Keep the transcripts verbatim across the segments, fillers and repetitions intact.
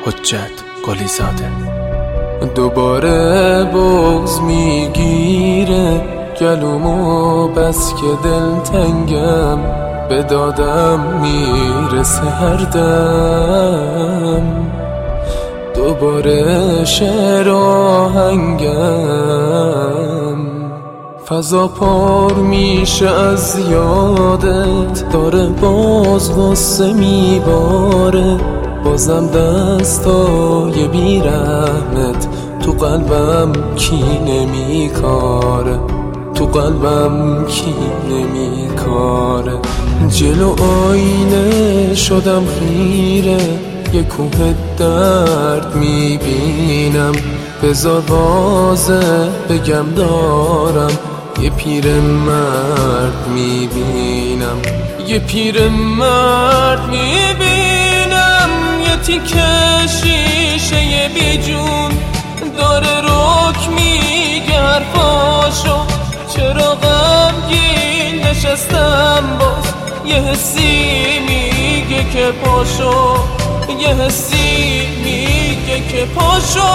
حجت قلی زاده. دوباره بغض میگیره گلومو، بس که دل تنگم به دادم میرسه هر دم. دوباره شعر آهنگم فضا پر میشه از یادت، داره باز غصه میباره، بازم دستای بیرحمت تو قلبم کینه میکاره، تو قلبم کینه میکاره. جلو آینه شدم خیره، یه کوه درد میبینم، بذار واضح بگم دارم یه پیر مرد میبینم، یه پیر مرد میبینم، یه تیکه شیشه بی جون داره رک میگه حرفاشو، چرا غمگین نشستم باز، یه حسی میگه که پاشو، یه حسی میگه که پاشو.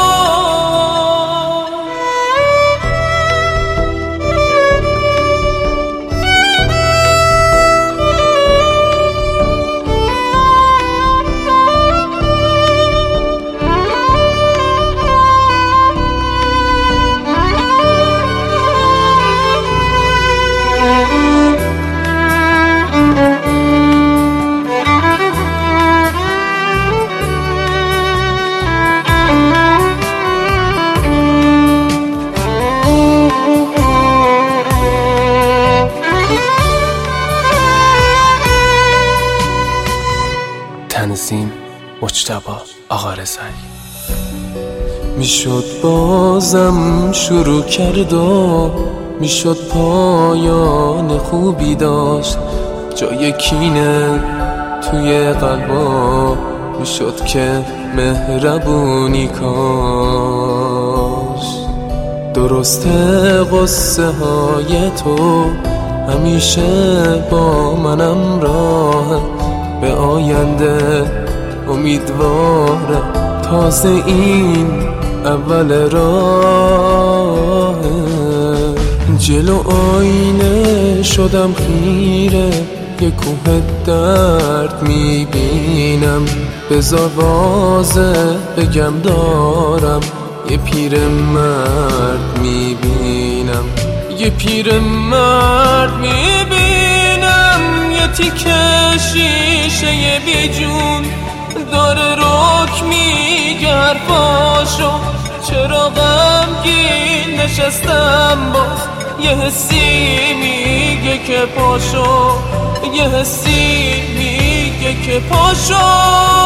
تنظیم مجتبی آقارضایی. میشد بازم شروع کرد و میشد پایان خوبی داشت، جای کینه توی قلبا میشد که مهربونی کاش. درسته قصه های تو همیشه با منم راه، به آینده امیدوارم، تازه این اول راه. جلو آینه شدم خیره، یه کوه درد میبینم، بذار واضح بگم دارم یه پیر مرد میبینم، یه پیر مرد میبینم، یه تیکه شیشه بی جون داره رک میگه حرفاشو، چرا غمگین نشستم باز، یه حسی میگه که پاشو، یه حسی میگه که پاشو.